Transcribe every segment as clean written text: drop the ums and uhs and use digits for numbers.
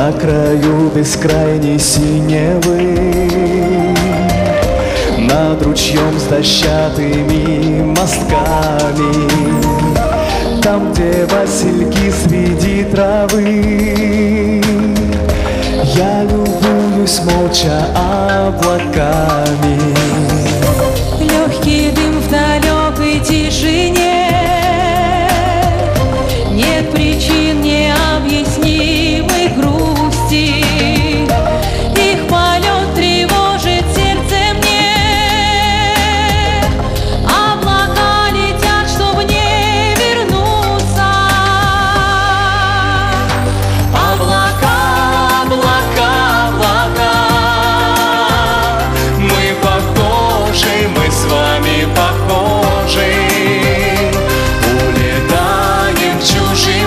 на краю бескрайней синевы, над ручьем с дощатыми мостками, там, где васильки среди травы, я любуюсь молча облаками. Легкий дым в далекой тишине, нет причин необъяснимой грусти. Их полет тревожит сердце мне. Облака летят, чтобы не вернуться. Облака, облака, облака, мы похожи, мы с вами похожи. Улетаем к чужим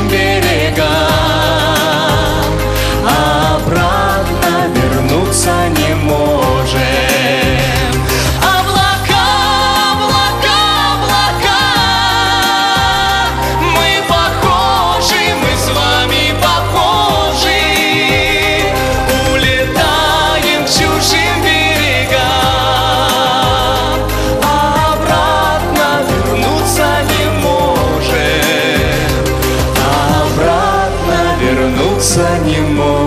берегам, обратно вернуться не можем. Облака, облака, облака, мы похожи, мы с вами похожи. Улетаем к чужим берегам, обратно вернуться не можем. Обратно вернуться не можем.